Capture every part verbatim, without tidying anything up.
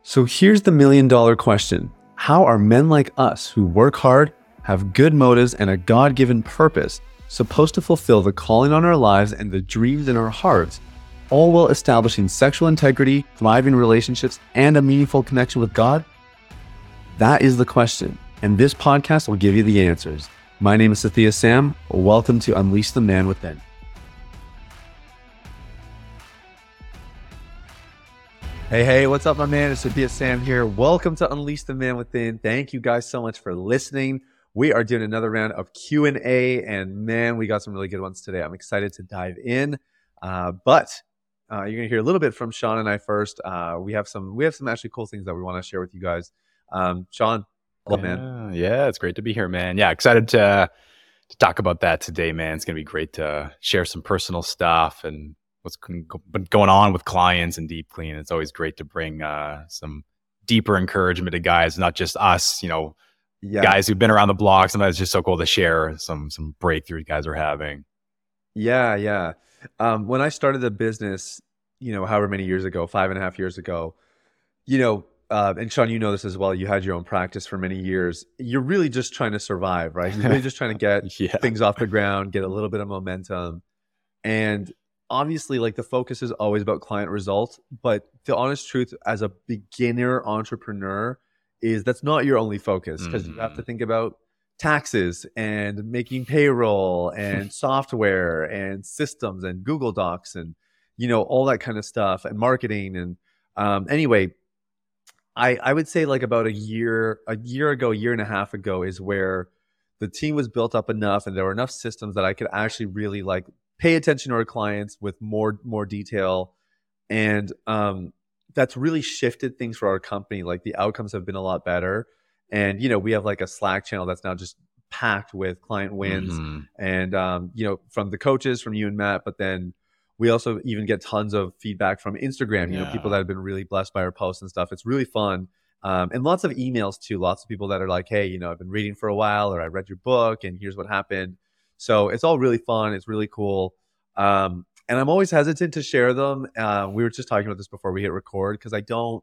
So here's the million dollar question. How are men like us who work hard, have good motives, and a God-given purpose supposed to fulfill the calling on our lives and the dreams in our hearts, all while establishing sexual integrity, thriving relationships, and a meaningful connection with God? That is the question, and this podcast will give you the answers. My name is Sathya Sam. Welcome to Unleash the Man Within. Hey, hey, what's up, my man? It's Sathya Sam here. Welcome to Unleash the Man Within. Thank you guys so much for listening. We are doing another round of Q and A, and man, we got some really good ones today. I'm excited to dive in, uh, but uh, you're gonna hear a little bit from Sean and I first. Uh, we have some, we have some actually cool things that we want to share with you guys. Um, Sean, hello, yeah, man. Yeah, it's great to be here, man. Yeah, excited to to talk about that today, man. It's gonna be great to share some personal stuff and what's been going on with clients and Deep Clean. It's always great to bring uh, some deeper encouragement to guys, not just us, you know, Yeah. guys who've been around the block. Sometimes it's just so cool to share some some breakthrough guys are having. Yeah, yeah. Um, when I started the business, you know, however many years ago, five and a half years ago, you know, uh, and Sean, you know this as well. You had your own practice for many years. You're really just trying to survive, right? You're really just trying to get Yeah. things off the ground, get a little bit of momentum. And obviously, like, the focus is always about client results. But the honest truth, as a beginner entrepreneur, is that's not your only focus, because you have to Mhm. think about taxes and making payroll and software and systems and Google Docs and, you know, all that kind of stuff, and marketing. And um, anyway, I, I would say like about a year, a year ago, year and a half ago is where the team was built up enough and there were enough systems that I could actually really like pay attention to our clients with more, more detail. And um, that's really shifted things for our company. Like, the outcomes have been a lot better. And, you know, we have like a Slack channel that's now just packed with client wins Mhm. and, um, you know, from the coaches, from you and Matt, but then we also even get tons of feedback from Instagram, you know, people Yeah. that have been really blessed by our posts and stuff. It's really fun. Um, and lots of emails too. Lots of people that are like, hey, you know, I've been reading for a while, or I read your book and here's what happened. So it's all really fun. It's really cool. Um, and I'm always hesitant to share them. Uh, we were just talking about this before we hit record, because I don't,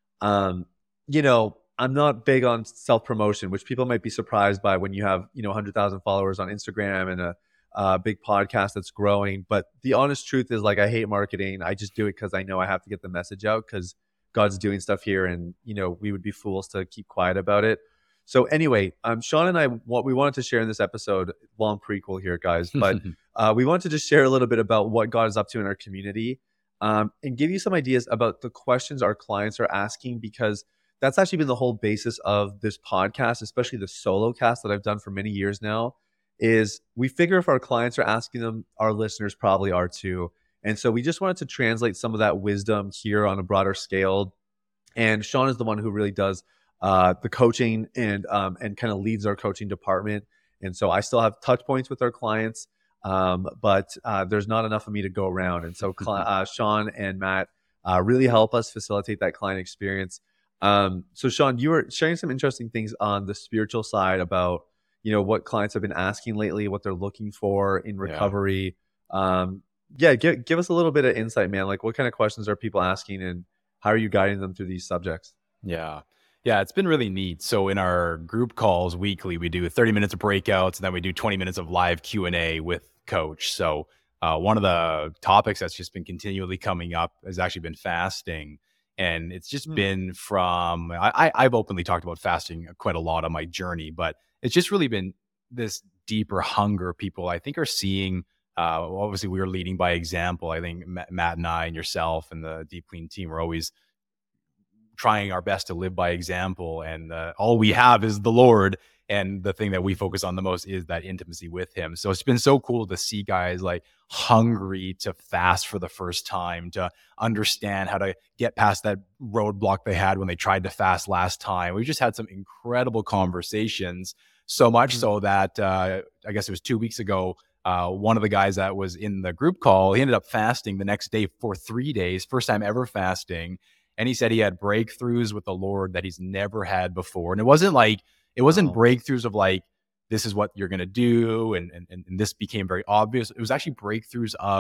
um, you know, I'm not big on self promotion, which people might be surprised by when you have, you know, one hundred thousand followers on Instagram and a, a big podcast that's growing. But the honest truth is, like, I hate marketing. I just do it because I know I have to get the message out, because God's doing stuff here, and, you know, we would be fools to keep quiet about it. So anyway, um, Sean and I, what we wanted to share in this episode, long prequel here, guys, but uh, we wanted to just share a little bit about what God is up to in our community, um, and give you some ideas about the questions our clients are asking, because that's actually been the whole basis of this podcast, especially the solo cast that I've done for many years now. Is we figure if our clients are asking them, our listeners probably are too. And so we just wanted to translate some of that wisdom here on a broader scale. And Sean is the one who really does uh, the coaching and um, and kind of leads our coaching department. And so I still have touch points with our clients, um, but uh, there's not enough of me to go around. And so cli- uh, Sean and Matt uh, really help us facilitate that client experience. Um, so Sean, you were sharing some interesting things on the spiritual side about, you know, what clients have been asking lately, what they're looking for in Yeah. recovery. Um, yeah, give, give us a little bit of insight, man. Like, what kind of questions are people asking, and how are you guiding them through these subjects? Yeah. Yeah, it's been really neat. So in our group calls weekly, we do thirty minutes of breakouts, and then we do twenty minutes of live Q and A with coach. So uh, one of the topics that's just been continually coming up has actually been fasting. And it's just Hmm. been from, I, I- I've openly talked about fasting quite a lot on my journey, but it's just really been this deeper hunger people I think are seeing. Uh, obviously, we were leading by example. I think Ma- Matt and I and yourself and the Deep Clean team are always trying our best to live by example, and uh, all we have is the Lord, and the thing that we focus on the most is that intimacy with him. So it's been so cool to see guys like hungry to fast for the first time, to understand how to get past that roadblock they had when they tried to fast last time. We just had some incredible conversations, so much Mhm. so that uh, I guess it was two weeks ago, uh, one of the guys that was in the group call, he ended up fasting the next day for three days, first time ever fasting. And he said he had breakthroughs with the Lord that he's never had before. And it wasn't like, it wasn't Wow. breakthroughs of like, this is what you're going to do. And, and, and this became very obvious. It was actually breakthroughs of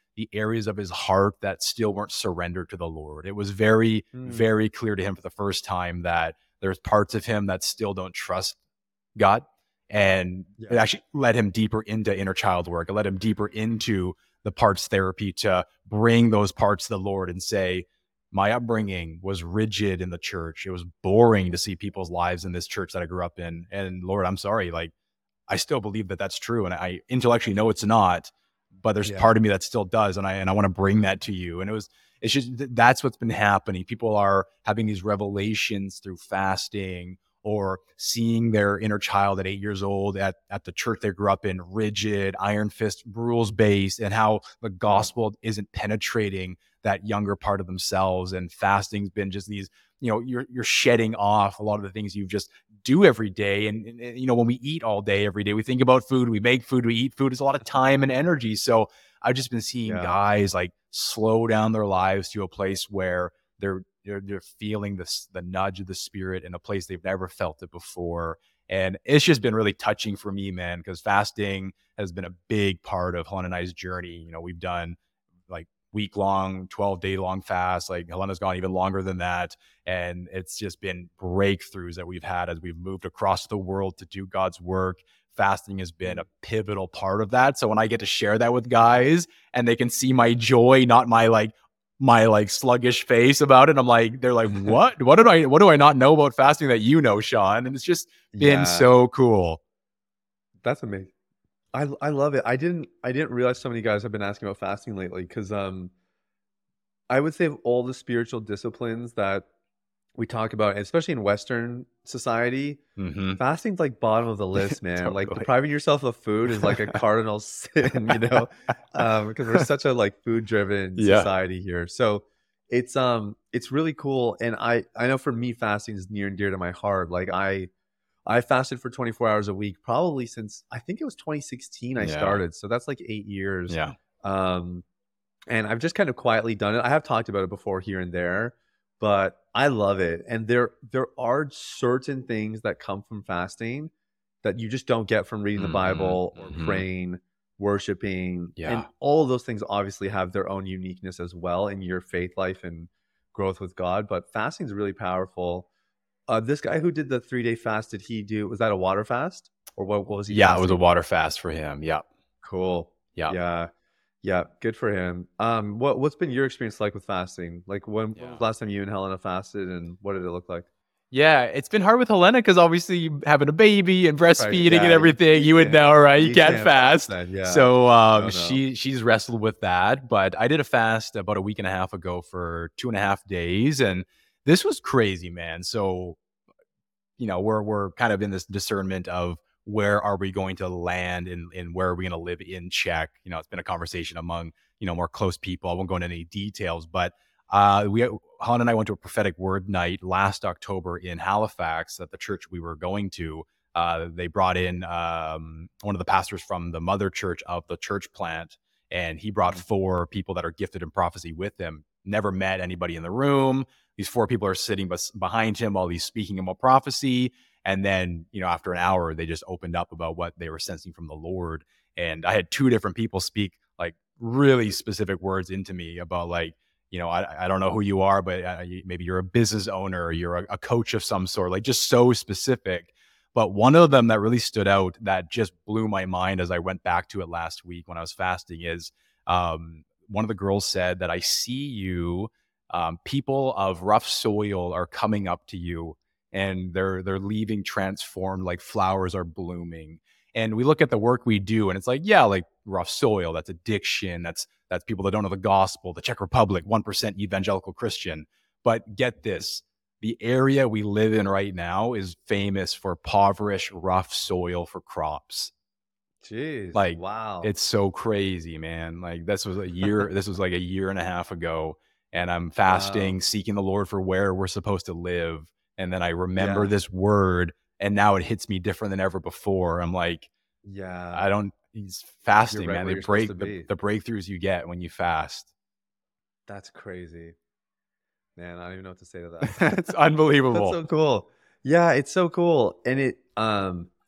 the areas of his heart that still weren't surrendered to the Lord. It was very, Mm, very clear to him for the first time that there's parts of him that still don't trust God. And yeah. it actually led him deeper into inner child work. It led him deeper into the parts therapy to bring those parts to the Lord and say, my upbringing was rigid in the church. It was boring to see people's lives in this church that I grew up in. And Lord, I'm sorry. Like, I still believe that that's true. And I intellectually know it's not, but there's Yeah. part of me that still does. And I, and I want to bring that to you. And it was, it's just, that's what's been happening. People are having these revelations through fasting, or seeing their inner child at eight years old at, at the church they grew up in, rigid, iron fist, rules based, and how the Yeah. gospel isn't penetrating that younger part of themselves. And fasting's been just these, you know, you're, you're shedding off a lot of the things you just do every day. And, and, you know, when we eat all day, every day, we think about food, we make food, we eat food. It's a lot of time and energy. So I've just been seeing Yeah. guys like slow down their lives to a place where they're, they're, they're feeling this, the nudge of the Spirit in a place they've never felt it before. And it's just been really touching for me, man, because fasting has been a big part of Helen and I's journey. You know, we've done like week long, twelve day long fast. Like Helena's gone even longer than that. And it's just been breakthroughs that we've had as we've moved across the world to do God's work. Fasting has been a pivotal part of that. So when I get to share that with guys and they can see my joy, not my like, my like sluggish face about it, I'm like, they're like, what? What did I, what do I not know about fasting that you know, Sean? And it's just been Yeah. so cool. That's amazing. I I love it. I didn't I didn't realize so many guys have been asking about fasting lately, because um I would say of all the spiritual disciplines that we talk about, especially in Western society, Mm-hmm. fasting's like bottom of the list, man. Like Totally. depriving yourself of food is like a cardinal sin, you know, um, because we're such a like food driven Yeah. society here. So it's um it's really cool, and I I know for me fasting is near and dear to my heart. Like I I fasted for twenty-four hours a week probably since I think it was twenty sixteen I Yeah. started. So that's like eight years. Yeah. Um, and I've just kind of quietly done it. I have talked about it before here and there, but I love it. And there there are certain things that come from fasting that you just don't get from reading the Mm-hmm. Bible or Mm-hmm. praying, worshiping. Yeah. And all of those things obviously have their own uniqueness as well in your faith life and growth with God. But fasting is really powerful. Uh, this guy who did the three day fast, did he do, was that a water fast? Or what, what was he Yeah. It was a fasting? water fast for him. Yeah. Cool. Yeah. Yeah. Yeah. Good for him. Um, what what's been your experience like with fasting? Like when, when Yeah. was the last time you and Helena fasted, and what did it look like? Yeah, it's been hard with Helena because obviously having a baby and Right. breastfeeding and Yeah. You, everything, you you would can't know, right? You you can't can't fast fast. then. Yeah. So um, No, no. she she's wrestled with that. But I did a fast about a week and a half ago for two and a half days, and this was crazy, man. So you know, we're we're kind of in this discernment of where are we going to land and and where are we going to live in Czech. You know, it's been a conversation among, you know, more close people. I won't go into any details, but uh, we Helen and I went to a prophetic word night last October in Halifax at the church we were going to. Uh, they brought in um, one of the pastors from the mother church of the church plant, and he brought Mhm. four people that are gifted in prophecy with him. Never met anybody in the room. These four people are sitting bes- behind him while he's speaking about prophecy. And then, you know, after an hour, they just opened up about what they were sensing from the Lord. And I had two different people speak like really specific words into me about like, you know, I, I don't know who you are, but uh, you- maybe you're a business owner or you're a, a coach of some sort, like just so specific. But one of them that really stood out that just blew my mind as I went back to it last week when I was fasting is um, one of the girls said that I see you, um, people of rough soil are coming up to you and they're they're leaving transformed like flowers are blooming. And we look at the work we do and it's like, yeah, like rough soil, that's addiction, that's that's people that don't know the gospel, the Czech Republic, one percent evangelical Christian. But get this, the area we live in right now is famous for impoverished, rough soil for crops. Jeez. Like, Wow. it's so crazy, man. Like, this was a year, this was like a year and a half ago. And I'm Wow. fasting, seeking the Lord for where we're supposed to live. And then I remember Yeah. this word, and now it hits me different than ever before. I'm like, Yeah. I don't, he's You're fasting, right man. where They you're supposed to break the, be. the breakthroughs you get when you fast. That's crazy. Man, I don't even know what to say to that. It's That's unbelievable. so cool. Yeah, it's so cool. And it um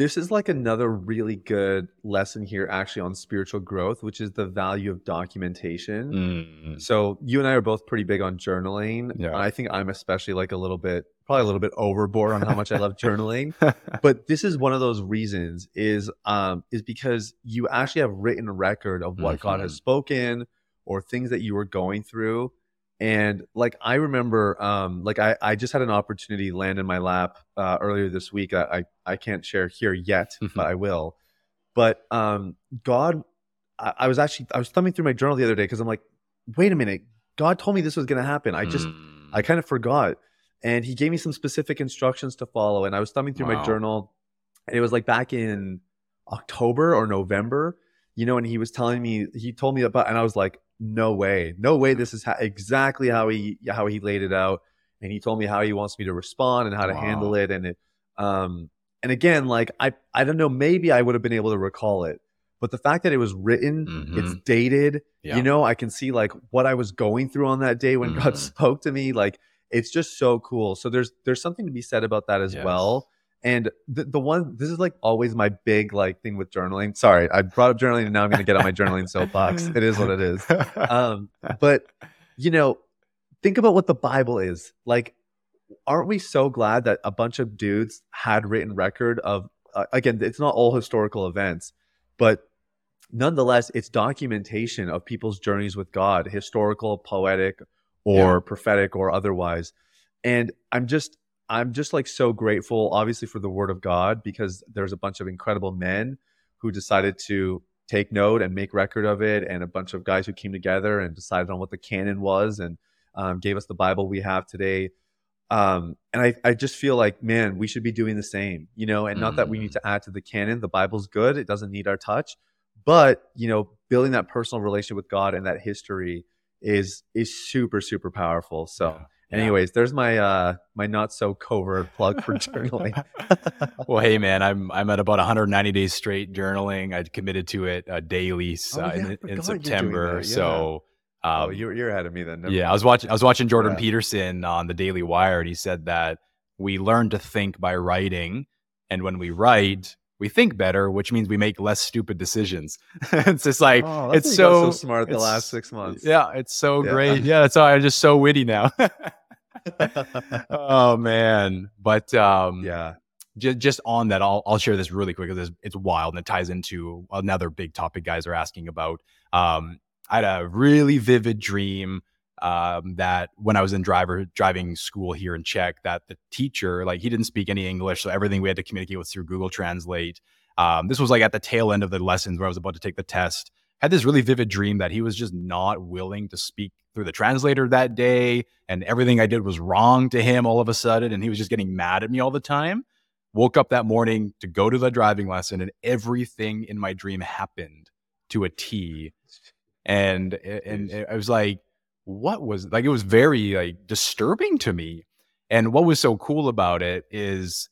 this is like another really good lesson here actually on spiritual growth, which is the value of documentation. Mm, So you and I are both pretty big on journaling. yeah. I think I'm especially like a little bit, probably a little bit overboard on how much I love journaling. But this is one of those reasons is um is because you actually have written record of what God has Mhm. spoken or things that you were going through. And like I remember um like I I just had an opportunity land in my lap uh earlier this week. I I, I can't share here yet, but I will. But um God I, I was actually I was thumbing through my journal the other day because I'm like, wait a minute, God told me this was gonna happen. I just I Mm, kind of forgot. And he gave me some specific instructions to follow. And I was thumbing through my wow. journal, and it was like back in October or November, you know, and he was telling me, he told me about, and I was like, no way, no way, this is how, exactly how he how he laid it out. And he told me how he wants me to respond and how to handle Wow. it. And it, um, and again, like I, I don't know, maybe I would have been able to recall it, but the fact that it was written, it's Mhm. dated, you Yeah. know, I can see like what I was going through on that day when God Mhm. spoke to me. Like it's just so cool. So there's there's something to be said about that as Yes. well. And the the one this is like always my big like thing with journaling. Sorry, I brought up journaling and now I'm going to get on my journaling soapbox. It is what it is. Um, but you know, think about what the Bible is. Like, aren't we so glad that a bunch of dudes had written record of uh, again, it's not all historical events, but nonetheless, it's documentation of people's journeys with God, historical, poetic, Yeah. or prophetic, or otherwise. And I'm just, I'm just like so grateful, obviously, for the Word of God, because there's a bunch of incredible men who decided to take note and make record of it, and a bunch of guys who came together and decided on what the canon was and um, gave us the Bible we have today. Um, and I, I just feel like, man, we should be doing the same, you know, and not that we need Mm. to add to the canon. The Bible's good. It doesn't need our touch. But, you know, building that personal relationship with God and that history is is super, super powerful. So Yeah. Yeah. anyways, there's my uh my not so covert plug for journaling. Well, hey, man, I'm I'm at about one hundred ninety days straight journaling. I committed to it uh, daily s- Oh uh, yeah, I in in forgot you're doing September. that. Yeah. So, Oh, um, you're you're ahead of me then. Never yeah, I was mind. watching I was watching Jordan Yeah. Peterson on the Daily Wire, and he said that we learn to think by writing, and when we write, we think better, which means we make less stupid decisions. It's just like Oh, that's it's why you got so so smart the last it's six months. yeah, it's so Yeah. great. Yeah, that's why I'm just so witty now. Oh man, but um Yeah. just just on that, I'll I'll share this really quick because it's, it's wild and it ties into another big topic guys are asking about. Um, I had a really vivid dream um, that when I was in driver driving school here in Czech, that the teacher like he didn't speak any English, so everything we had to communicate was through Google Translate. Um, this was like at the tail end of the lessons where I was about to take the test. Had this really vivid dream that he was just not willing to speak through the translator that day, and everything I did was wrong to him all of a sudden, and he was just getting mad at me all the time. Woke up that morning to go to the driving lesson, and everything in my dream happened to a T. And and Jeez. I was like, what was like it was very like disturbing to me. And what was so cool about it is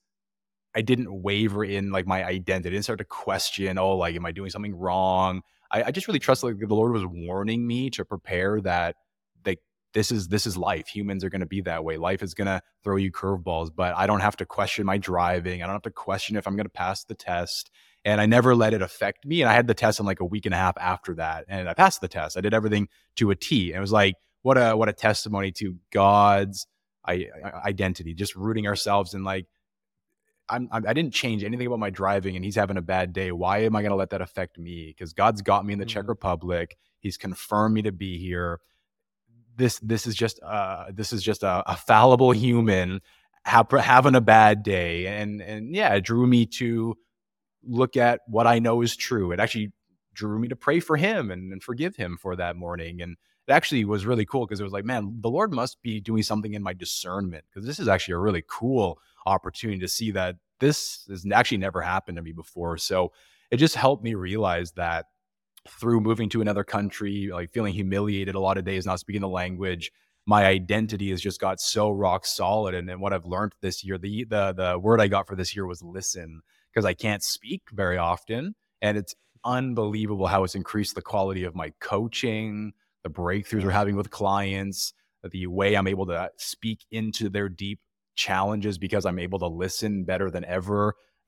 I didn't waver in like my identity. I didn't start to question, oh, like, am I doing something wrong? I, I just really trust like the Lord was warning me to prepare that like this is this is life. Humans are gonna be that way. Life is gonna throw you curveballs, but I don't have to question my driving. I don't have to question if I'm gonna pass the test. And I never let it affect me. And I had the test in like a week and a half after that. And I passed the test. I did everything to a T. And it was like, what a what a testimony to God's I, I- identity, just rooting ourselves in like I'm, I'm I didn't change anything about my driving, and he's having a bad day. Why am I going to let that affect me? Because God's got me in the Czech Mhm. Republic. He's confirmed me to be here. This this is just uh this is just a, a fallible human ha- having a bad day, and and yeah, it drew me to look at what I know is true. It actually drew me to pray for him and, and forgive him for that morning. And it actually was really cool because it was like, man, the Lord must be doing something in my discernment because this is actually a really cool opportunity to see that this has actually never happened to me before. So it just helped me realize that through moving to another country, like feeling humiliated a lot of days, not speaking the language, my identity has just got so rock solid. And, and what I've learned this year, the the the word I got for this year was listen, because I can't speak very often. And it's unbelievable how it's increased the quality of my coaching, the breakthroughs we're Yeah. having with clients, the way I'm able to speak into their deep challenges because I'm able to listen better than ever.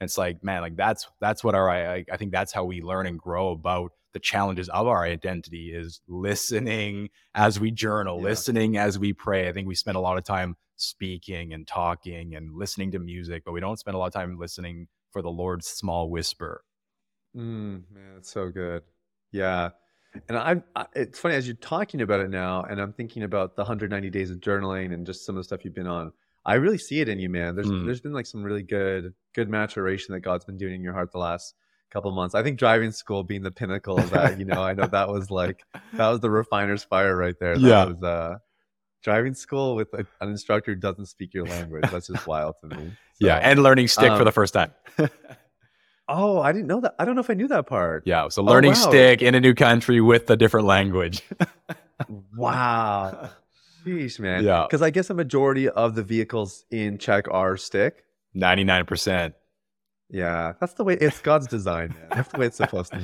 it's like, man, like that's that's what our I, I think that's how we learn and grow about the challenges of our identity, is listening as we journal, Yeah. listening as we pray. I think we spend a lot of time speaking and talking and listening to music, but we don't spend a lot of time listening for the Lord's small whisper. Mm, man, it's so good. Yeah. And I, I, it's funny as you're talking about it now, and I'm thinking about the one hundred ninety days of journaling and just some of the stuff you've been on. I really see it in you, man. There's Mm. there's been like some really good good maturation that God's been doing in your heart the last couple of months. I think driving school being the pinnacle of that. You know, I know that was like that was the refiner's fire right there. That Yeah. was uh, driving school with a, an instructor who doesn't speak your language. That's just wild to me. Yeah, So, and learning stick for um, the first time. oh, I didn't know that. I don't know if I knew that part. Yeah, so Oh, learning wow. stick in a new country with a different language. Wow. Sheesh, man. Yeah. Because I guess a majority of the vehicles in Czech are stick. ninety-nine percent. Yeah, that's the way it's God's design, man. That's the way it's supposed to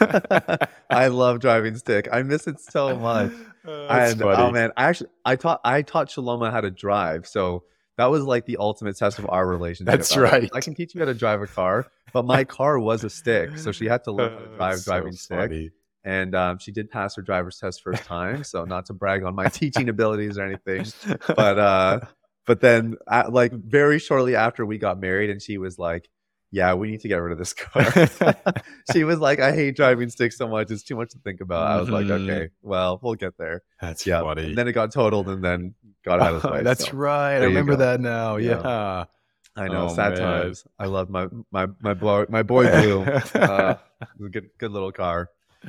be. I love driving stick. I miss it so much. That's and funny. oh man, I actually I taught I taught Shaloma how to drive. So that was like the ultimate test of our relationship. That's I was like, right. I can teach you how to drive a car, but my car was a stick, so she had to learn how to drive That's so driving stick. funny. And um, she did pass her driver's test first time. So not to brag on my teaching abilities or anything, but uh, but then uh, like very shortly after we got married, and she was like, "Yeah, we need to get rid of this car." She was like, "I hate driving stick so much; it's too much to think about." I was like, Mhm. "Okay, well, we'll get there." That's Yeah. funny. And then it got totaled, and then God had his way. That's so. right. I there you remember go. that now. Yeah. Yeah. I know, Oh, sad man. times. I love my my my boy my boy Blue. Uh, it was a good good little car.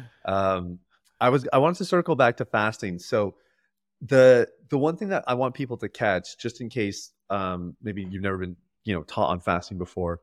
Um, I was I wanted to circle back to fasting. So the the one thing that I want people to catch, just in case um, maybe you've never been you know taught on fasting before,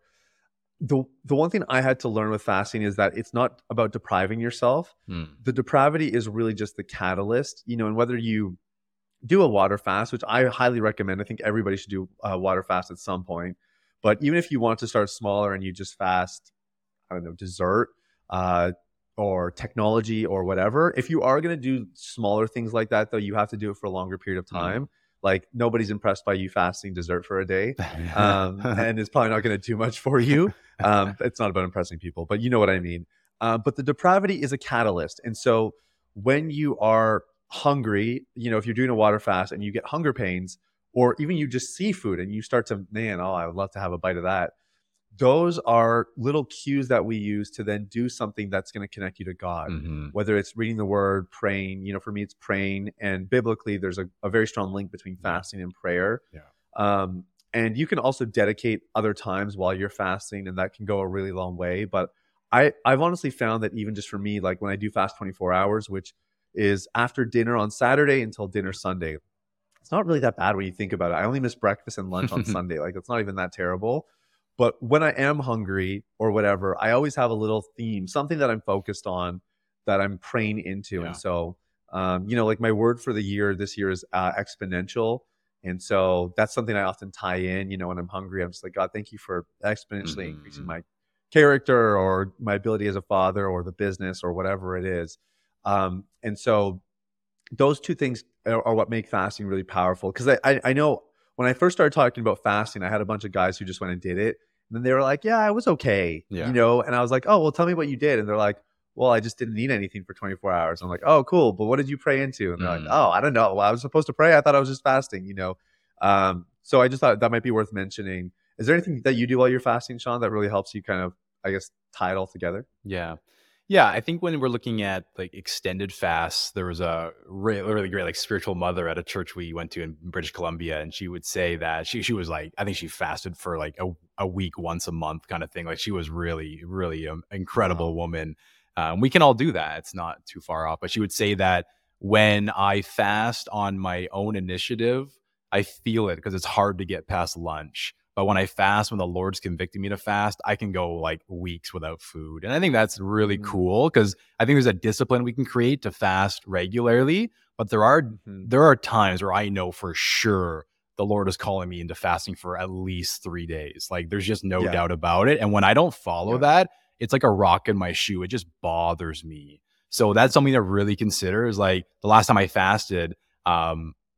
the the one thing I had to learn with fasting is that it's not about depriving yourself. Hmm. The depravity is really just the catalyst, you know, and whether you do a water fast, which I highly recommend. I think everybody should do a water fast at some point. But even if you want to start smaller and you just fast, I don't know, dessert uh, or technology or whatever, if you are going to do smaller things like that, though, you have to do it for a longer period of time. Mm. Like nobody's impressed by you fasting dessert for a day. Um, and it's probably not going to do much for you. Um, it's not about impressing people, but you know what I mean. Uh, but the depravity is a catalyst. And so when you are hungry, you know, if you're doing a water fast and you get hunger pains, or even you just see food and you start to, man, oh, I would love to have a bite of that. Those are little cues that we use to then do something that's going to connect you to God, Mm-hmm. whether it's reading the word, praying. You know, for me, it's praying. And biblically, there's a, a very strong link between fasting and prayer. Yeah. Um, and you can also dedicate other times while you're fasting, and that can go a really long way. But I, I've honestly found that even just for me, like when I do fast twenty-four hours, which is after dinner on Saturday until dinner Sunday, it's not really that bad when you think about it. I only miss breakfast and lunch on Sunday. Like it's not even that terrible. But when I am hungry or whatever, I always have a little theme, something that I'm focused on, that I'm praying into. Yeah. And so, um, you know, like my word for the year this year is uh, exponential. And so that's something I often tie in, you know, when I'm hungry, I'm just like, God, thank you for exponentially Mm-hmm. increasing my character or my ability as a father or the business or whatever it is. Um, and so those two things are, are what make fasting really powerful. Because I, I, I know when I first started talking about fasting, I had a bunch of guys who just went and did it. And then they were like, yeah, it was okay. Yeah. You know, and I was like, oh, well, tell me what you did. And they're like, well, I just didn't eat anything for twenty-four hours. I'm like, oh, cool. But what did you pray into? And they're Mm. like, oh, I don't know. Well, I was supposed to pray. I thought I was just fasting, you know? Um, so I just thought that might be worth mentioning. Is there anything that you do while you're fasting, Sean, that really helps you kind of, I guess, tie it all together? Yeah. Yeah. I think when we're looking at like extended fasts, there was a really, really great like spiritual mother at a church we went to in British Columbia. And she would say that she, she was like, I think she fasted for like a, a week, once a month kind of thing. Like she was really, really an incredible Wow. woman. Um, we can all do that. It's not too far off. But she would say that when I fast on my own initiative, I feel it because it's hard to get past lunch. But when I fast, when the Lord's convicting me to fast, I can go like weeks without food. And I think that's really Mhm. cool because I think there's a discipline we can create to fast regularly. But there are Mhm. there are times where I know for sure the Lord is calling me into fasting for at least three days. Like there's just no Yeah. doubt about it. And when I don't follow Yeah. that, it's like a rock in my shoe. It just bothers me. So that's something to really consider is like the last time I fasted, um,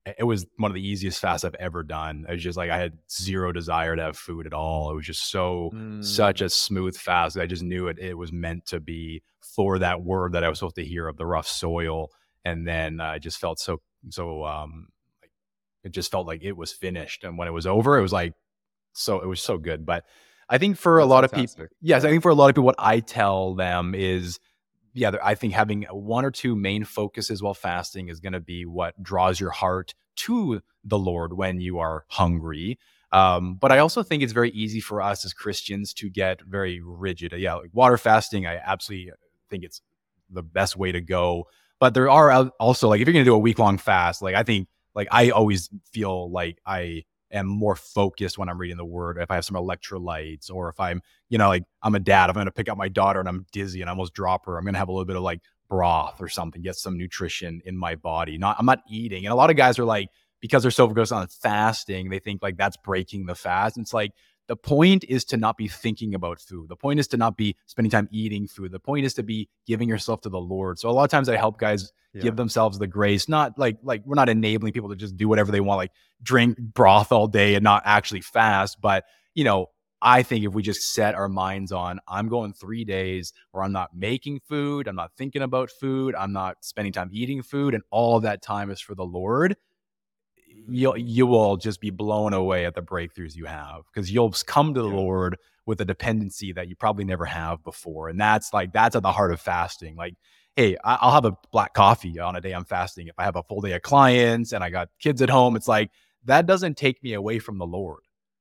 it was one of the easiest fasts I've ever done. It was just like I had zero desire to have food at all. It was just so such Mm, a smooth fast. I just knew it it was meant to be for that word that I was supposed to hear of the rough soil. And then uh, I just felt so so um like it just felt like it was finished. And when it was over, it was like so it was so good. But I think for a that's lot of people, fantastic. yes, I Yeah. think for a lot of people, what I tell them is yeah, there- I think having one or two main focuses while fasting is going to be what draws your heart to the Lord when you are hungry. Um, but I also think it's very easy for us as Christians to get very rigid. Yeah, like water fasting, I absolutely think it's the best way to go. But there are al- also like if you're going to do a week long fast, like I think like I always feel like I am more focused when I'm reading the word. If I have some electrolytes or if I'm you know, like I'm a dad, I'm going to pick up my daughter and I'm dizzy and I almost drop her. I'm going to have a little bit of like broth or something, get some nutrition in my body. Not, I'm not eating. And a lot of guys are like, because they're so focused on fasting, they think like that's breaking the fast. And it's like, the point is to not be thinking about food. The point is to not be spending time eating food. The point is to be giving yourself to the Lord. So a lot of times I help guys Yeah. give themselves the grace, not like, like we're not enabling people to just do whatever they want, like drink broth all day and not actually fast. But, you know, I think if we just set our minds on, I'm going three days where I'm not making food, I'm not thinking about food, I'm not spending time eating food, and all of that time is for the Lord, you'll Mm, you will just be blown away at the breakthroughs you have because you'll come to the yeah. Lord with a dependency that you probably never have before. And that's like that's at the heart of fasting. Like, hey, I- I'll have a black coffee on a day I'm fasting. If I have a full day of clients and I got kids at home, it's like that doesn't take me away from the Lord.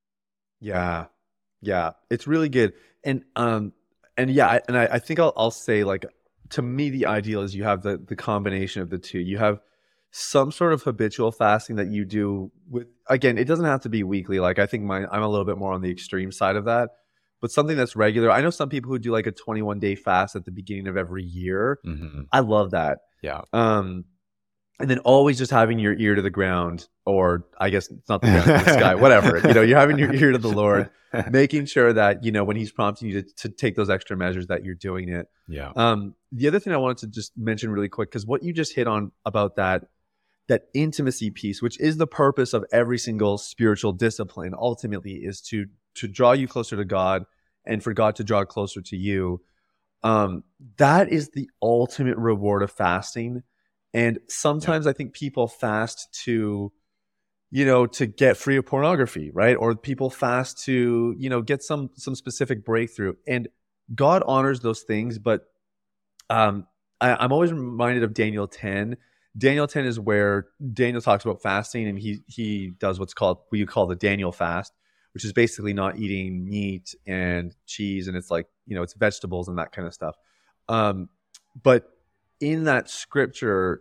Yeah. Yeah. It's really good. And um and yeah, I, and I, I think I'll I'll say like to me the ideal is you have the the combination of the two. You have some sort of habitual fasting that you do with again, it doesn't have to be weekly. Like I think mine I'm a little bit more on the extreme side of that. But something that's regular. I know some people who do like a twenty-one day fast at the beginning of every year. Hmm. I love that. Yeah. Um and then always just having your ear to the ground, or I guess it's not the ground, it's the sky, whatever. You know, you're having your ear to the Lord, making sure that, you know, when he's prompting you to, to take those extra measures that you're doing it. Yeah. Um, the other thing I wanted to just mention really quick, because what you just hit on about that, that intimacy piece, which is the purpose of every single spiritual discipline, ultimately is to to draw you closer to God and for God to draw closer to you. Um, that is the ultimate reward of fasting. And Yeah. sometimes I think people fast to, you know, to get free of pornography, right? Or people fast to, you know, get some some specific breakthrough. And God honors those things, but um, I, I'm always reminded of Daniel ten. Daniel ten is where Daniel talks about fasting, and he he does what's called what you call the Daniel fast, which is basically not eating meat and cheese, and it's like you know it's vegetables and that kind of stuff. Um, but in that scripture,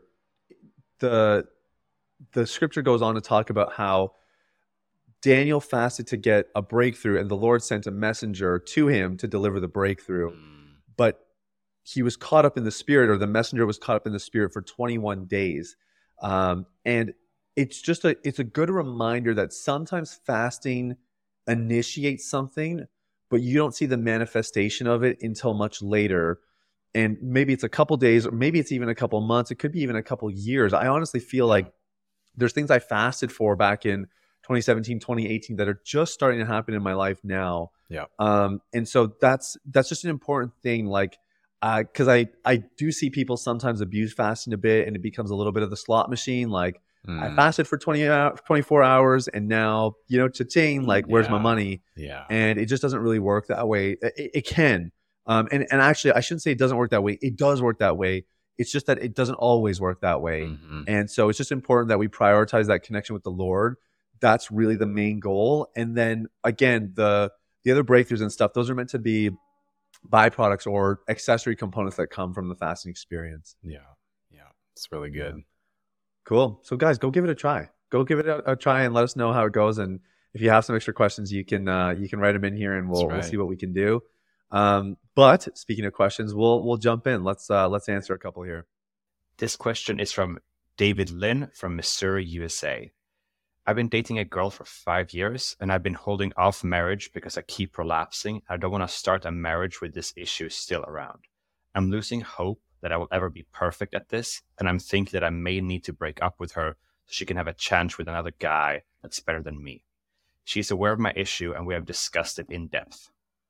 the the scripture goes on to talk about how Daniel fasted to get a breakthrough, and the Lord sent a messenger to him to deliver the breakthrough. Mm. But he was caught up in the spirit, or the messenger was caught up in the spirit for twenty-one days. Um, and it's just a it's a good reminder that sometimes fasting initiates something, but you don't see the manifestation of it until much later. And maybe it's a couple days, or maybe it's even a couple months. It could be even a couple years. I honestly feel Yeah. like there's things I fasted for back in twenty seventeen, twenty eighteen that are just starting to happen in my life now. Yeah. Um, and so that's that's just an important thing. Like, because I I do see people sometimes abuse fasting a bit, and it becomes a little bit of the slot machine. Like, I Mm. fasted for twenty hours, twenty-four hours, and now you know, cha-ching, like, where's my Yeah. money? Yeah. And it just doesn't really work that way. It, it can, um, and and actually, I shouldn't say it doesn't work that way. It does work that way. It's just that it doesn't always work that way. Hmm. And so it's just important that we prioritize that connection with the Lord. That's really the main goal. And then again, the the other breakthroughs and stuff, those are meant to be byproducts or accessory components that come from the fasting experience. Yeah. Yeah. It's really Yeah. good. Cool. So guys, go give it a try. Go give it a, a try and let us know how it goes. And if you have some extra questions, you can uh, you can write them in here, and That's we'll we'll see right. what we can do. Um, but speaking of questions, we'll we'll jump in. Let's uh, let's answer a couple here. This question is from David Lynn from Missouri, U S A. I've been dating a girl for five years and I've been holding off marriage because I keep relapsing. I don't want to start a marriage with this issue still around. I'm losing hope that I will ever be perfect at this, and I'm thinking that I may need to break up with her she can have a chance with another guy that's better than me. She's aware of my issue and we have discussed it in depth.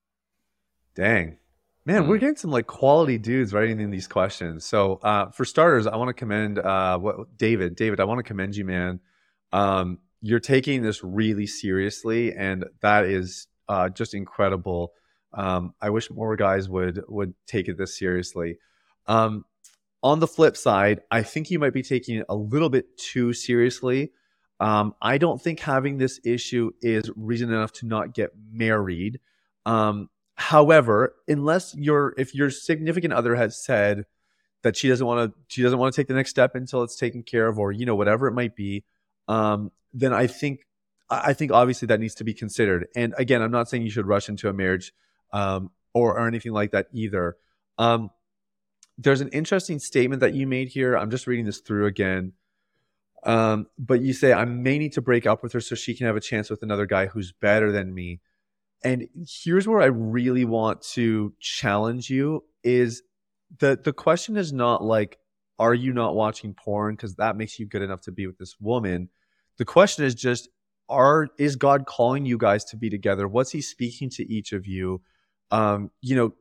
Dang. Man, Hmm. we're getting some like quality dudes writing in these questions. So uh, for starters, I want to commend uh, what David. David, I want to commend you, man. Um, you're taking this really seriously, and that is uh, just incredible. Um, I wish more guys would would take it this seriously. Um, on the flip side, I think you might be taking it a little bit too seriously. Um, I don't think having this issue is reason enough to not get married. Um, However, unless your if your significant other has said that she doesn't want to she doesn't want to take the next step until it's taken care of, or you know whatever it might be, um, then I think I think obviously that needs to be considered. And again, I'm not saying you should rush into a marriage um, or or anything like that either. Um, there's an interesting statement that you made here. I'm just reading this through again. Um, but you say I may need to break up with her so she can have a chance with another guy who's better than me. And here's where I really want to challenge you is the the question is not like, are you not watching porn? Because that makes you good enough to be with this woman. The question is just, are is God calling you guys to be together? What's he speaking to each of you? Um, you know,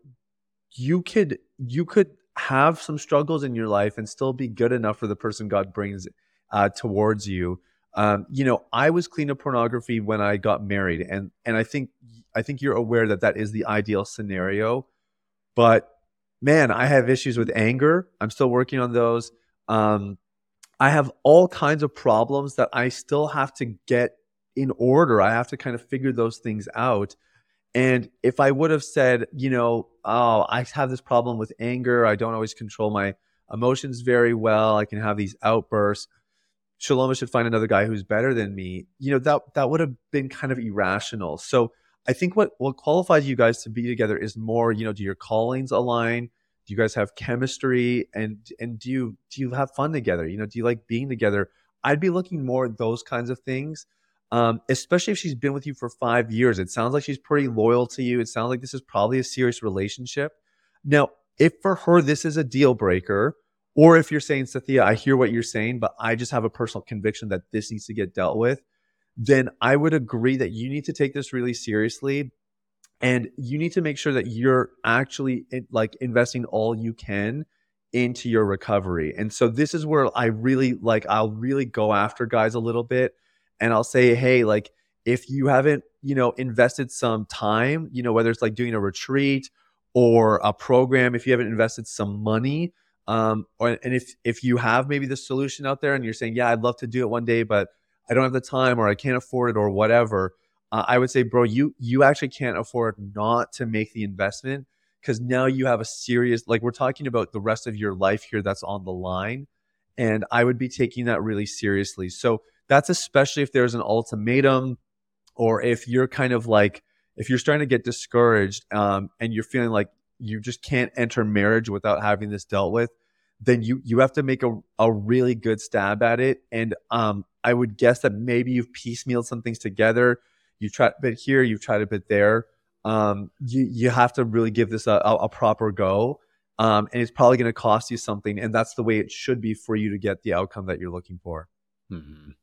you could you could have some struggles in your life and still be good enough for the person God brings uh, towards you. Um, you know, I was clean of pornography when I got married, and and I think I think you're aware that that is the ideal scenario. But man, I have issues with anger. I'm still working on those. Um, I have all kinds of problems that I still have to get in order. I have to kind of figure those things out. And if I would have said, you know, oh, I have this problem with anger, I don't always control my emotions very well, I can have these outbursts, Shaloma should find another guy who's better than me, you know, that that would have been kind of irrational. So I think what what qualifies you guys to be together is more, you know, do your callings align? Do you guys have chemistry? And and do you do you have fun together? You know, do you like being together? I'd be looking more at those kinds of things. Um, especially if she's been with you for five years. It sounds like she's pretty loyal to you. It sounds like this is probably a serious relationship. Now, if for her this is a deal breaker, or if you're saying, Sathya, I hear what you're saying, but I just have a personal conviction that this needs to get dealt with, then I would agree that you need to take this really seriously. And you need to make sure that you're actually like investing all you can into your recovery. And so this is where I really like, I'll really go after guys a little bit. And I'll say, hey, like, if you haven't, you know, invested some time, you know, whether it's like doing a retreat or a program, if you haven't invested some money, um, or, and if, if you have maybe the solution out there and you're saying, yeah, I'd love to do it one day, but I don't have the time or I can't afford it or whatever, uh, I would say, bro, you, you actually can't afford not to make the investment, because now you have a serious, like we're talking about the rest of your life here that's on the line. And I would be taking that really seriously. So that's especially if there's an ultimatum, or if you're kind of like, if you're starting to get discouraged um, and you're feeling like you just can't enter marriage without having this dealt with, then you you have to make a, a really good stab at it. And um, I would guess that maybe you've piecemealed some things together. You tried a bit here, you've tried a bit there. Um, you you have to really give this a, a, a proper go. Um, and it's probably going to cost you something. And that's the way it should be for you to get the outcome that you're looking for. Mm-hmm.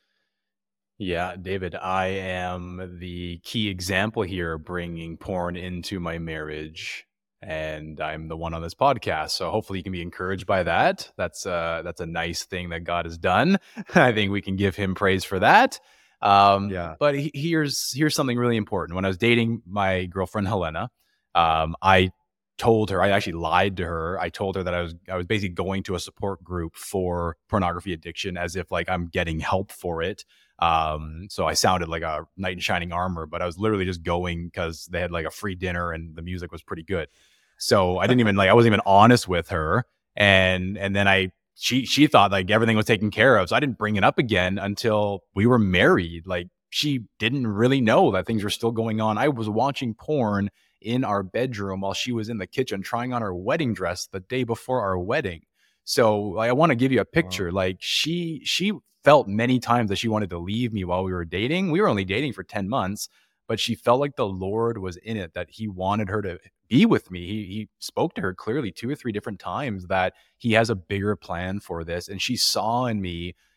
Yeah, David, I am the key example here, bringing porn into my marriage, and I'm the one on this podcast. So hopefully you can be encouraged by that. That's uh that's a nice thing that God has done. I think we can give him praise for that. Um, Yeah. but he, here's here's something really important. When I was dating my girlfriend Helena, um, I told her, I actually lied to her. I told her that I was I was basically going to a support group for pornography addiction, as if like I'm getting help for it. Um, so I sounded like a knight in shining armor, but I was literally just going because they had like a free dinner and the music was pretty good. So I didn't even like, I wasn't even honest with her. And, and then I, she, she thought like everything was taken care of. So I didn't bring it up again until we were married. Like she didn't really know that things were still going on. I was watching porn in our bedroom while she was in the kitchen trying on her wedding dress the day before our wedding. So like, I want to give you a picture. Wow. Like she, she felt many times that she wanted to leave me while we were dating. We were only dating for ten months, but she felt like the Lord was in it, that he wanted her to be with me. He, he spoke to her clearly two or three different times that he has a bigger plan for this. And she saw in me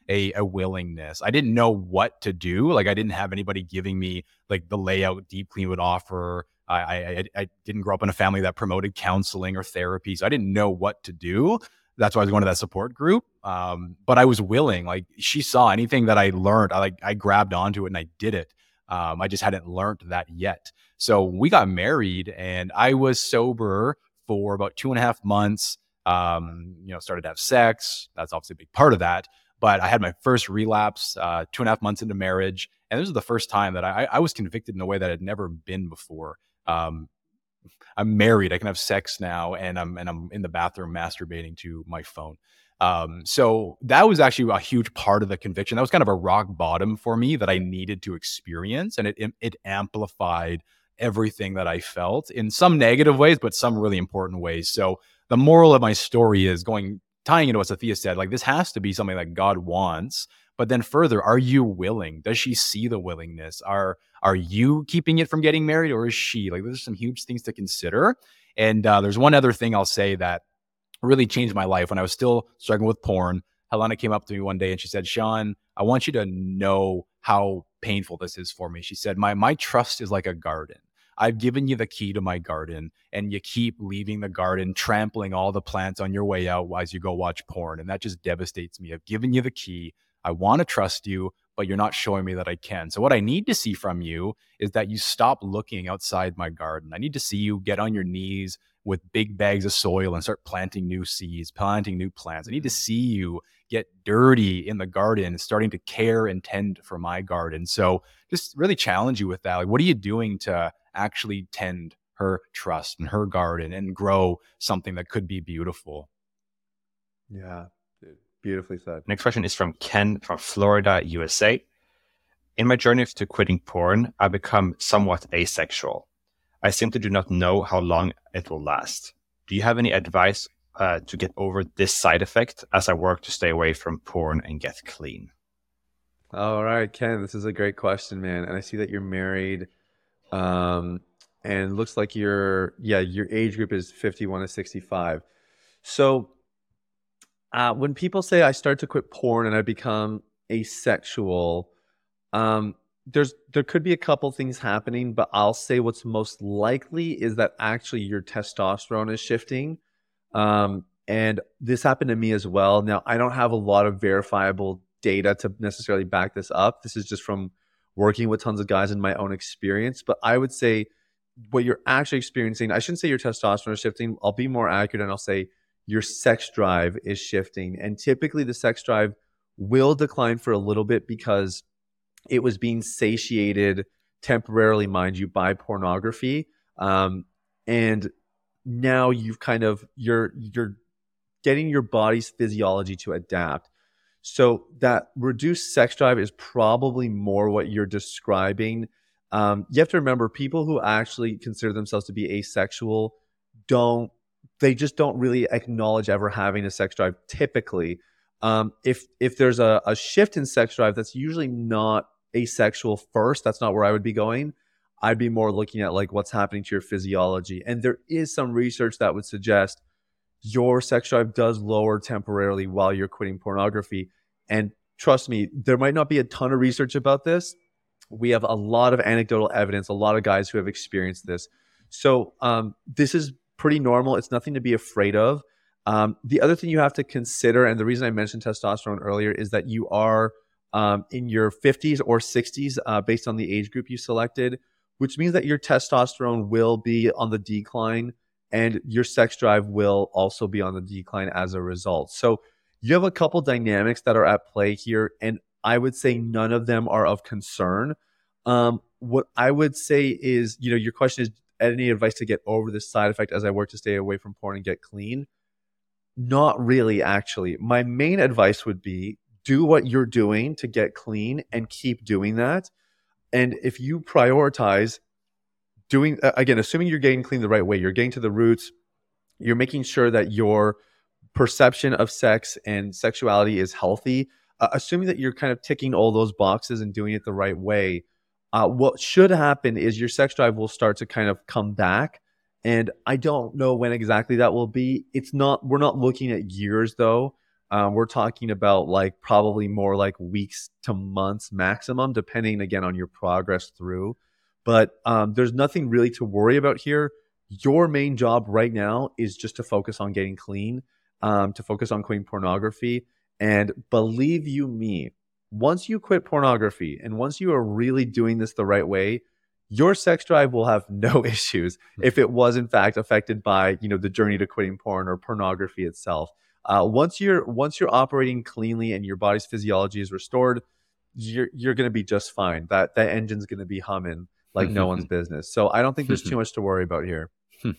a, a willingness. I didn't know what to do. Like I didn't have anybody giving me like the layout Deep Clean would offer. I, I, I didn't grow up in a family that promoted counseling or therapy. So I didn't know what to do. That's why I was going to that support group. Um, but I was willing. Like she saw anything that I learned, I like I grabbed onto it and I did it. Um, I just hadn't learned that yet. So we got married and I was sober for about two and a half months. Um, you know, started to have sex. That's obviously a big part of that. But I had my first relapse uh, two and a half months into marriage. And this was the first time that I, I was convicted in a way that I'd never been before. Um, I'm married. I can have sex now, and I'm and I'm in the bathroom masturbating to my phone. Um, so that was actually a huge part of the conviction. That was kind of a rock bottom for me that I needed to experience, and it it amplified everything that I felt in some negative ways, but some really important ways. So the moral of my story is going tying into what Sophia said. Like this has to be something that God wants. But then further, are you willing? Does she see the willingness? Are are you keeping it from getting married, or is she? Like, there's some huge things to consider. And uh, there's one other thing I'll say that really changed my life when I was still struggling with porn. Helena came up to me one day and she said, "Sean, I want you to know how painful this is for me." She said, my my trust is like a garden. I've given you the key to my garden, and you keep leaving the garden, trampling all the plants on your way out as you go watch porn. And that just devastates me. I've given you the key. I want to trust you, but you're not showing me that I can. So what I need to see from you is that you stop looking outside my garden. I need to see you get on your knees with big bags of soil and start planting new seeds, planting new plants. I need to see you get dirty in the garden, starting to care and tend for my garden. So just really challenge you with that. Like, what are you doing to actually tend her trust and her garden and grow something that could be beautiful? Yeah. Beautifully said. Next question is from Ken from Florida, U S A. In my journey to quitting porn, I become somewhat asexual. I simply do not know how long it will last. Do you have any advice uh, to get over this side effect as I work to stay away from porn and get clean? All right, Ken, this is a great question, man. And I see that you're married, um, and looks like your yeah your age group is fifty-one to sixty-five. So Uh, when people say I start to quit porn and I become asexual, um, there's there could be a couple things happening, but I'll say what's most likely is that actually your testosterone is shifting. Um, and this happened to me as well. Now, I don't have a lot of verifiable data to necessarily back this up. This is just from working with tons of guys in my own experience. But I would say what you're actually experiencing, I shouldn't say your testosterone is shifting. I'll be more accurate and I'll say your sex drive is shifting. And typically the sex drive will decline for a little bit because it was being satiated temporarily, mind you, by pornography. Um, and now you've kind of, you're, you're getting your body's physiology to adapt. So that reduced sex drive is probably more what you're describing. Um, you have to remember, people who actually consider themselves to be asexual don't, they just don't really acknowledge ever having a sex drive typically. Um, if if there's a, a shift in sex drive, that's usually not asexual first. That's not where I would be going. I'd be more looking at like what's happening to your physiology. And there is some research that would suggest your sex drive does lower temporarily while you're quitting pornography. And trust me, there might not be a ton of research about this. We have a lot of anecdotal evidence, a lot of guys who have experienced this. So um, this is pretty normal. It's nothing to be afraid of. Um, the other thing you have to consider, and the reason I mentioned testosterone earlier, is that you are um, in your fifties or sixties uh, based on the age group you selected, which means that your testosterone will be on the decline and your sex drive will also be on the decline as a result. So you have a couple dynamics that are at play here, and I would say none of them are of concern. Um, what I would say is, you know, your question is, any advice to get over this side effect as I work to stay away from porn and get clean? Not really, actually. My main advice would be do what you're doing to get clean and keep doing that. And if you prioritize doing, again, assuming you're getting clean the right way, you're getting to the roots, you're making sure that your perception of sex and sexuality is healthy, uh, assuming that you're kind of ticking all those boxes and doing it the right way, Uh, what should happen is your sex drive will start to kind of come back. And I don't know when exactly that will be. It's not, we're not looking at years though. Um, we're talking about like probably more like weeks to months maximum, depending again on your progress through. But um, there's nothing really to worry about here. Your main job right now is just to focus on getting clean, um, to focus on quitting pornography. And believe you me, once you quit pornography and once you are really doing this the right way, your sex drive will have no issues if it was in fact affected by, you know, the journey to quitting porn or pornography itself. Uh, once you're once you're operating cleanly and your body's physiology is restored, you're you're going to be just fine. That that engine's going to be humming like no one's business. So I don't think there's too much to worry about here.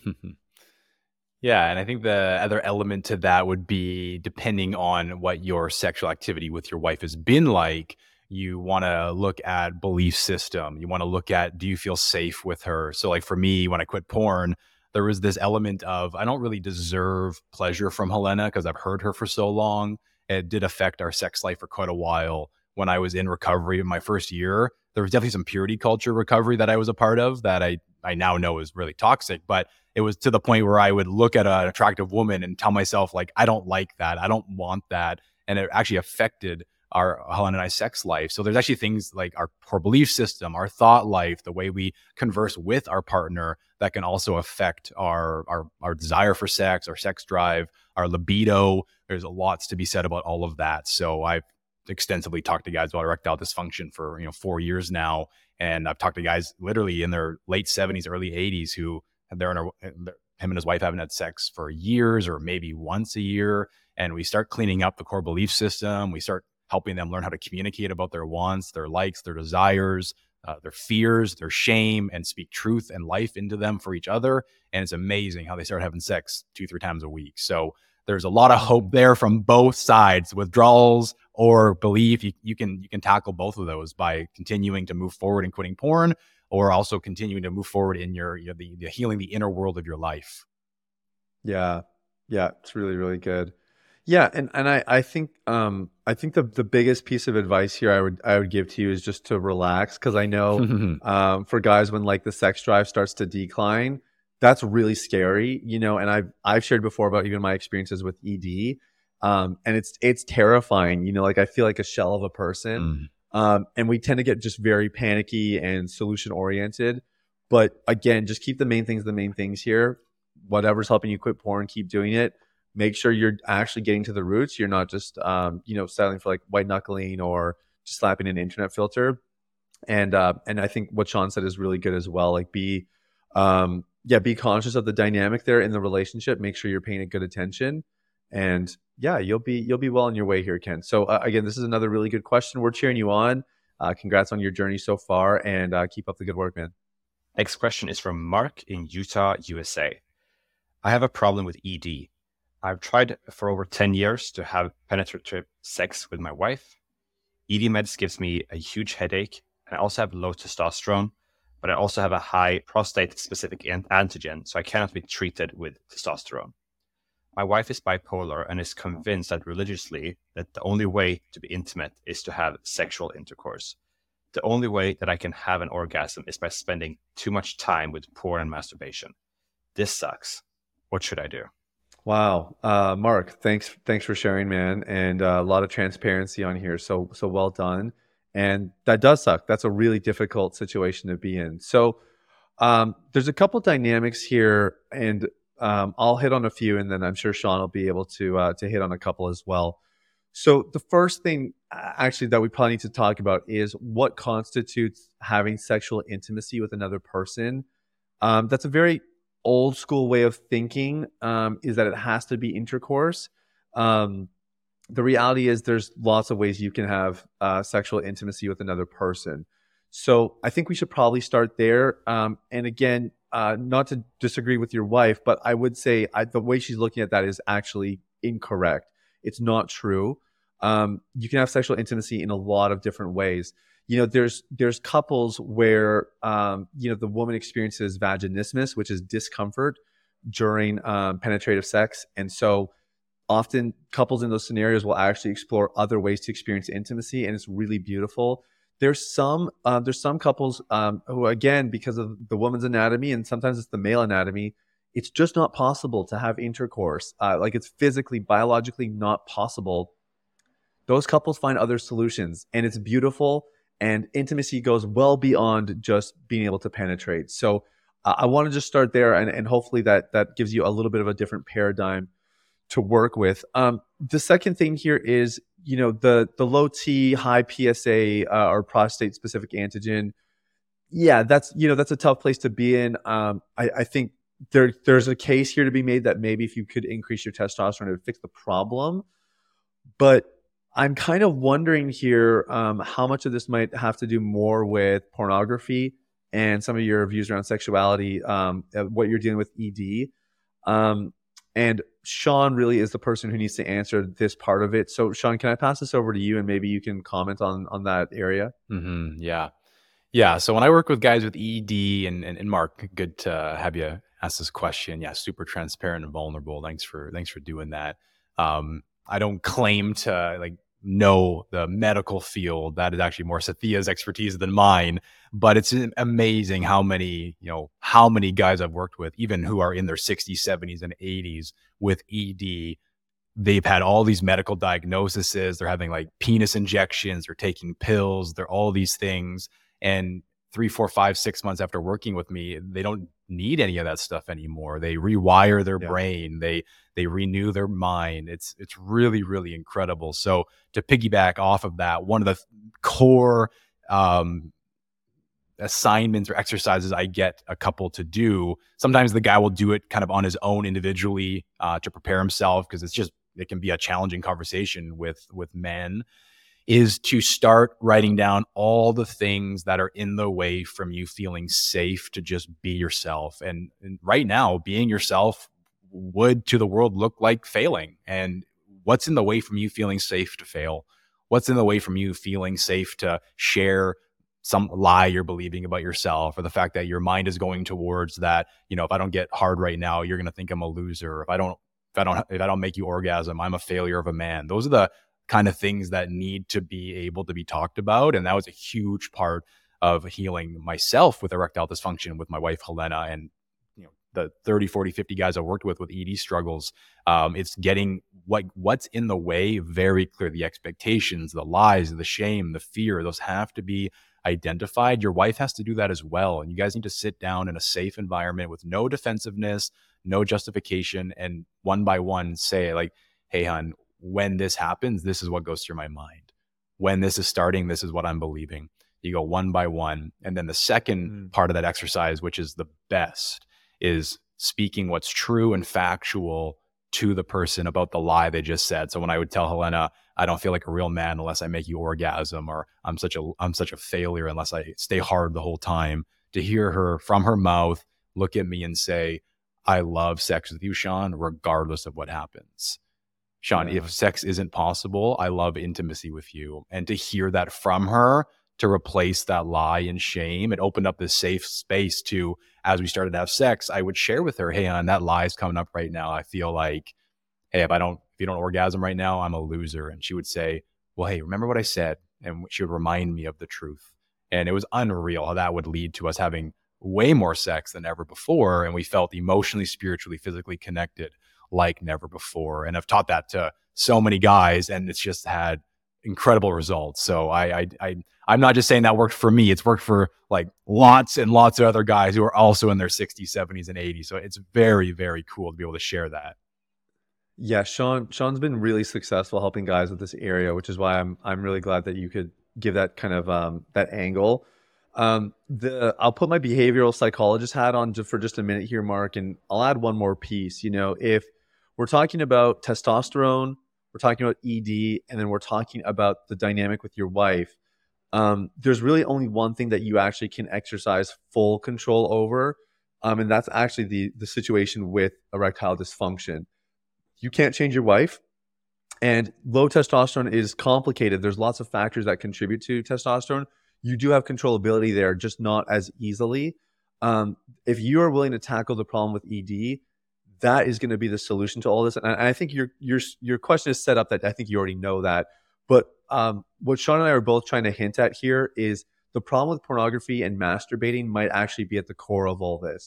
Yeah, and I think the other element to that would be depending on what your sexual activity with your wife has been like, you want to look at belief system. You want to look at, do you feel safe with her? So like for me, when I quit porn, there was this element of, I don't really deserve pleasure from Helena because I've heard her for so long. It did affect our sex life for quite a while. When I was in recovery in my first year, there was definitely some purity culture recovery that I was a part of that I, I now know is really toxic, but it was to the point where I would look at an attractive woman and tell myself like, I don't like that. I don't want that. And it actually affected our Helen and I sex life. So there's actually things like our core belief system, our thought life, the way we converse with our partner that can also affect our, our, our desire for sex, our sex drive, our libido. There's lots to be said about all of that. So I've extensively talked to guys about erectile dysfunction for, you know, four years now. And I've talked to guys literally in their late seventies, early eighties who they're in a, him and his wife haven't had sex for years or maybe once a year. And we start cleaning up the core belief system. We start helping them learn how to communicate about their wants, their likes, their desires, uh, their fears, their shame, and speak truth and life into them for each other. And it's amazing how they start having sex two, three times a week. So there's a lot of hope there from both sides, withdrawals or belief. You, you can you can tackle both of those by continuing to move forward and quitting porn, or also continuing to move forward in your, you know, the, the healing the inner world of your life. Yeah. Yeah. It's really, really good. Yeah. And, and I, I think, um, I think the, the biggest piece of advice here I would, I would give to you is just to relax. Cause I know, um, for guys, when like the sex drive starts to decline, that's really scary, you know, and I've, I've shared before about even my experiences with E D. Um, and it's, it's terrifying, you know, like I feel like a shell of a person. Mm. Um, and we tend to get just very panicky and solution oriented. But again, just keep the main things the main things here. Whatever's helping you quit porn, keep doing it. Make sure you're actually getting to the roots. You're not just, um, you know, settling for like white knuckling or just slapping an internet filter. And uh, and I think what Sean said is really good as well. Like be, um, yeah, be conscious of the dynamic there in the relationship. Make sure you're paying it good attention. And yeah, you'll be you'll be well on your way here, Ken. So uh, again, this is another really good question. We're cheering you on. Uh, congrats on your journey so far, and uh, keep up the good work, man. Next question is from Mark in Utah, U S A. I have a problem with E D. I've tried for over ten years to have penetrative sex with my wife. E D meds gives me a huge headache, and I also have low testosterone, but I also have a high prostate-specific antigen, so I cannot be treated with testosterone. My wife is bipolar and is convinced that religiously that the only way to be intimate is to have sexual intercourse. The only way that I can have an orgasm is by spending too much time with porn and masturbation. This sucks. What should I do? Wow, uh, Mark, thanks thanks for sharing, man, and uh, a lot of transparency on here. So so well done. And that does suck. That's a really difficult situation to be in. So um, there's a couple dynamics here, and um, I'll hit on a few, and then I'm sure Sean will be able to uh, to hit on a couple as well. So the first thing actually that we probably need to talk about is what constitutes having sexual intimacy with another person. Um, that's a very old school way of thinking, um, is that it has to be intercourse. Um, the reality is there's lots of ways you can have uh, sexual intimacy with another person. So I think we should probably start there. Um, and again, uh, not to disagree with your wife, but I would say I, the way she's looking at that is actually incorrect. It's not true. Um, you can have sexual intimacy in a lot of different ways. You know, there's there's couples where um, you know, the woman experiences vaginismus, which is discomfort during um, penetrative sex, and so often couples in those scenarios will actually explore other ways to experience intimacy, and it's really beautiful. There's some uh, there's some couples um, who, again, because of the woman's anatomy and sometimes it's the male anatomy, it's just not possible to have intercourse. Uh, like it's physically, biologically not possible. Those couples find other solutions, and it's beautiful. And intimacy goes well beyond just being able to penetrate. So uh, I want to just start there, and, and hopefully that that gives you a little bit of a different paradigm to work with. Um, the second thing here is, you know, the the low T, high P S A uh, or prostate specific antigen. Yeah, that's, you know, that's a tough place to be in. Um, I, I think there there's a case here to be made that maybe if you could increase your testosterone, it would fix the problem. But I'm kind of wondering here um, how much of this might have to do more with pornography and some of your views around sexuality, um, what you're dealing with E D. Um, and Sean really is the person who needs to answer this part of it. So Sean, can I pass this over to you and maybe you can comment on, on that area? Mm-hmm. Yeah. Yeah. So when I work with guys with E D, and, and, and Mark, good to have you ask this question. Yeah. Super transparent and vulnerable. Thanks for, thanks for doing that. Um, I don't claim to like know the medical field. That is actually more Sathia's expertise than mine, but it's amazing how many, you know, how many guys I've worked with, even who are in their sixties, seventies, and eighties with E D. They've had all these medical diagnoses. They're having like penis injections, they're taking pills, they're all these things. And three, four, five, six months after working with me, they don't need any of that stuff anymore. They rewire their yeah. brain. They they renew their mind. It's it's really, really incredible. So to piggyback off of that, one of the core um, assignments or exercises I get a couple to do, sometimes the guy will do it kind of on his own individually uh, to prepare himself, because it's just, it can be a challenging conversation with with men, is to start writing down all the things that are in the way from you feeling safe to just be yourself. And, and right now, being yourself would to the world look like failing. And what's in the way from you feeling safe to fail? What's in the way from you feeling safe to share some lie you're believing about yourself, or the fact that your mind is going towards that, you know, if I don't get hard right now, you're going to think I'm a loser. If I don't, if I don't, if I don't make you orgasm, I'm a failure of a man. Those are the kind of things that need to be able to be talked about. And that was a huge part of healing myself with erectile dysfunction with my wife, Helena, and, you know, the thirty, forty, fifty guys I worked with with E D struggles. Um, it's getting what what's in the way very clear. The expectations, the lies, the shame, the fear, those have to be identified. Your wife has to do that as well. And you guys need to sit down in a safe environment with no defensiveness, no justification, and one by one say like, hey, hon, when this happens, this is what goes through my mind. When this is starting, this is what I'm believing. You go one by one. And then the second mm. part of that exercise, which is the best, is speaking what's true and factual to the person about the lie they just said. So when I would tell Helena, I don't feel like a real man unless I make you orgasm, or I'm such a I'm such a failure unless I stay hard the whole time, to hear her from her mouth look at me and say, I love sex with you, Sean, regardless of what happens. Sean, yeah. if sex isn't possible, I love intimacy with you. And to hear that from her, to replace that lie and shame, it opened up this safe space to, as we started to have sex, I would share with her, hey, on that lie is coming up right now. I feel like, hey, if I don't, if you don't orgasm right now, I'm a loser. And she would say, well, hey, remember what I said? And she would remind me of the truth. And it was unreal how that would lead to us having way more sex than ever before. And we felt emotionally, spiritually, physically connected like never before. And I've taught that to so many guys, and it's just had incredible results. So I, I, I, I'm not just saying that worked for me. It's worked for like lots and lots of other guys who are also in their sixties, seventies, and eighties. So it's very, very cool to be able to share that. Yeah, Sean, Sean's been really successful helping guys with this area, which is why I'm, I'm really glad that you could give that kind of um, that angle. Um, the I'll put my behavioral psychologist hat on just for just a minute here, Mark, and I'll add one more piece. You know, if we're talking about testosterone, we're talking about E D, and then we're talking about the dynamic with your wife, um, there's really only one thing that you actually can exercise full control over, um, and that's actually the the situation with erectile dysfunction. You can't change your wife, and low testosterone is complicated. There's lots of factors that contribute to testosterone. You do have controllability there, just not as easily. Um, if you are willing to tackle the problem with E D, that is going to be the solution to all this. And I think your your your question is set up that I think you already know that. But um, what Sean and I are both trying to hint at here is the problem with pornography and masturbating might actually be at the core of all this.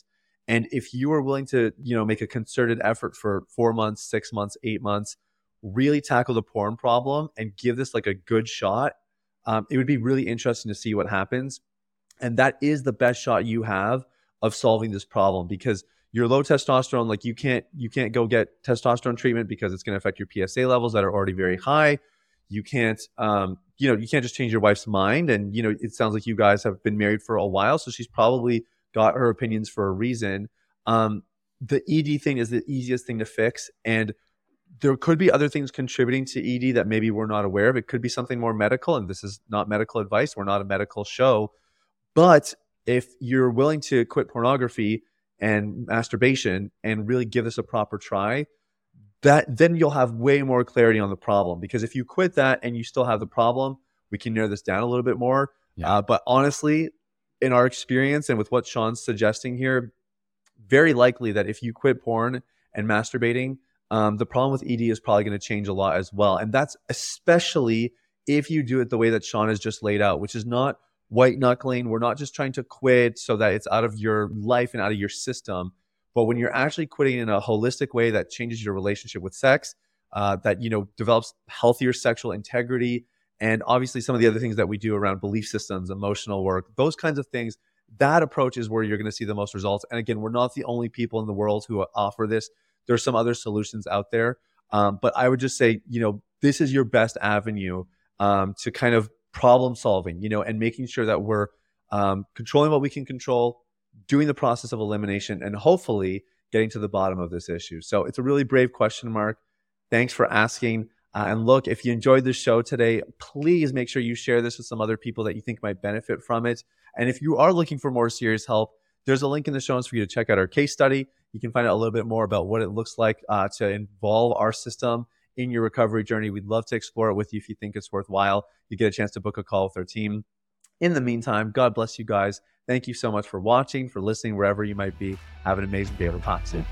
And if you are willing to, you know, make a concerted effort for four months, six months, eight months, really tackle the porn problem and give this like a good shot, um, it would be really interesting to see what happens. And that is the best shot you have of solving this problem, because you're low testosterone, like you can't you can't go get testosterone treatment because it's going to affect your P S A levels that are already very high. You can't, um, you know, you can't just change your wife's mind. And, you know, it sounds like you guys have been married for a while, so she's probably got her opinions for a reason. Um, the E D thing is the easiest thing to fix. And there could be other things contributing to E D that maybe we're not aware of. It could be something more medical, and this is not medical advice. We're not a medical show. But if you're willing to quit pornography and masturbation and really give this a proper try, that then you'll have way more clarity on the problem. Because if you quit that and you still have the problem, we can narrow this down a little bit more. Yeah. Uh, but honestly, in our experience and with what Sean's suggesting here, very likely that if you quit porn and masturbating, um, the problem with E D is probably going to change a lot as well. And that's especially if you do it the way that Sean has just laid out, which is not white knuckling. We're not just trying to quit so that it's out of your life and out of your system. But when you're actually quitting in a holistic way that changes your relationship with sex, uh, that, you know, develops healthier sexual integrity, and obviously some of the other things that we do around belief systems, emotional work, those kinds of things, that approach is where you're going to see the most results. And again, we're not the only people in the world who offer this. There's some other solutions out there. Um, but I would just say, you know, this is your best avenue um, to kind of problem solving, you know, and making sure that we're um, controlling what we can control, doing the process of elimination, and hopefully getting to the bottom of this issue. So it's a really brave question, Mark. Thanks for asking. Uh, and look, if you enjoyed this show today, please make sure you share this with some other people that you think might benefit from it. And if you are looking for more serious help, there's a link in the show notes for you to check out our case study. You can find out a little bit more about what it looks like uh, to involve our system in your recovery journey. We'd love to explore it with you if you think it's worthwhile. You get a chance to book a call with our team. In the meantime, God bless you guys. Thank you so much for watching, for listening, wherever you might be. Have an amazing day. We'll talk soon.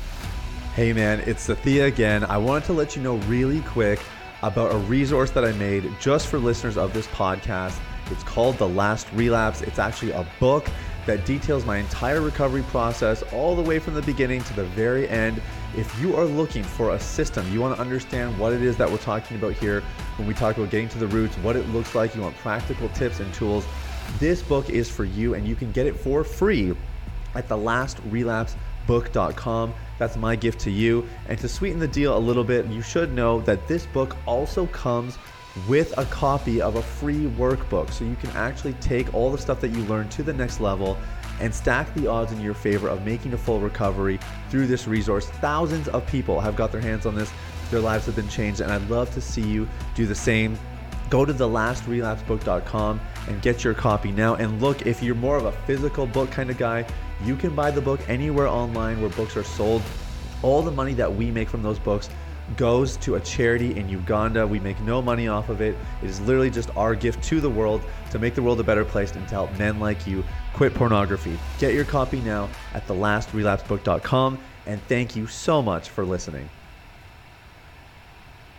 Hey man, it's Sathya again. I wanted to let you know really quick about a resource that I made just for listeners of this podcast. It's called The Last Relapse. It's actually a book that details my entire recovery process all the way from the beginning to the very end. If you are looking for a system, you want to understand what it is that we're talking about here when we talk about getting to the roots, what it looks like, you want practical tips and tools, this book is for you, and you can get it for free at the last relapse book dot com. That's my gift to you. And to sweeten the deal a little bit, you should know that this book also comes with a copy of a free workbook. So you can actually take all the stuff that you learned to the next level and stack the odds in your favor of making a full recovery through this resource. Thousands of people have got their hands on this. Their lives have been changed, and I'd love to see you do the same. Go to the last relapse book dot com and get your copy now. And look, if you're more of a physical book kind of guy, you can buy the book anywhere online where books are sold. All the money that we make from those books goes to a charity in Uganda. We make no money off of it. It is literally just our gift to the world to make the world a better place and to help men like you quit pornography. Get your copy now at the last relapse book dot com, and thank you so much for listening.